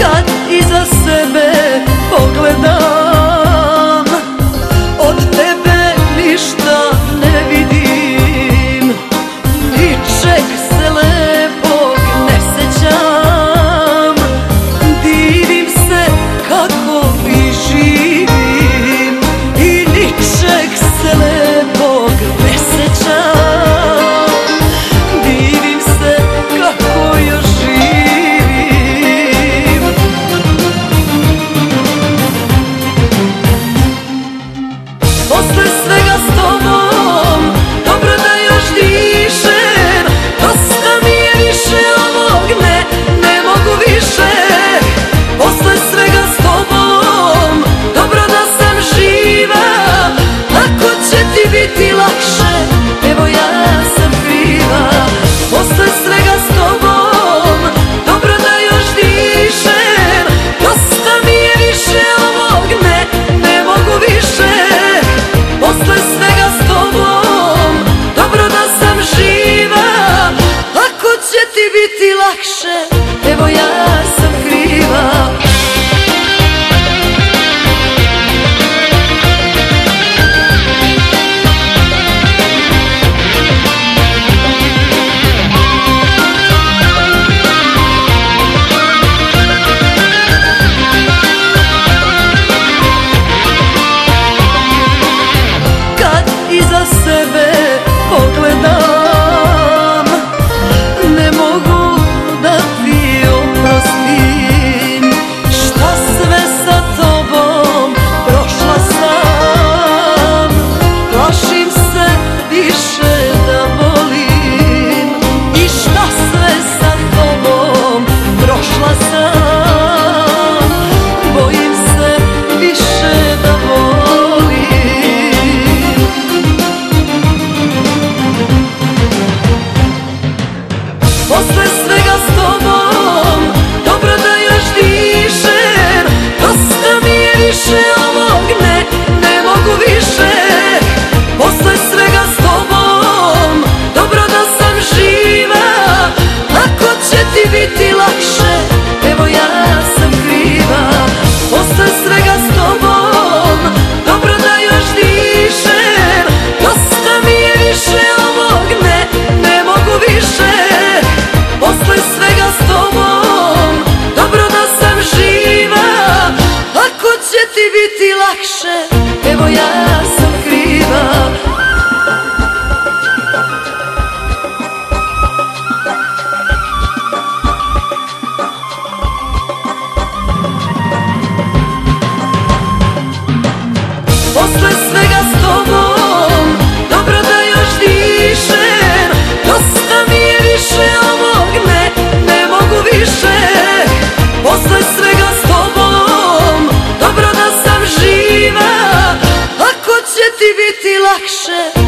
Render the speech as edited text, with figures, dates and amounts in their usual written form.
Kad iza sebe pogledam, od tebe ništa ne vidim, ničeg se lepog ne sećam. Divim se kako vi živim i ničeg se lepog ne sećam. Divim se kako još živim. Posle svega s tobom, dobro da još dišem. Dosta mi je više ovog, ne mogu više. Posle svega s tobom, dobro da sam živa. Ako će ti biti lakše, evo ja sam kriva. Posle svega s tobom, dobro da još dišem. Dosta mi je više ovog, ne mogu više. Posle svega s tobom, dobro da sam živa. Ako će ti biti lakše, evo ja sam kriva. Iza sebe pogledam, ne mogu da ti oprostim. Šta sve sa tobom prošla sam, plašim se više da volim. I šta sve sa tobom prošla sam, bojim se više da volim. Posle svega s tobom, dobro da još dišem. Dosta mi je više ovog, ne mogu više. Posle svega s tobom, dobro da sam živa. Ako će ti biti lakše, evo ja sam kriva. Posle svega s tobom, dobro da još dišem. Dosta mi je više ovog, ne mogu više. Posle svega s tobom, dobro da sam živa. Ako će ti biti lakše, evo ja sam kriva. Posle svega s tobom, dobro da još dišem. Dosta mi je više ovog, ne mogu više. Posle svega s tobom, dobro da sam živa. Ako će ti biti lakše,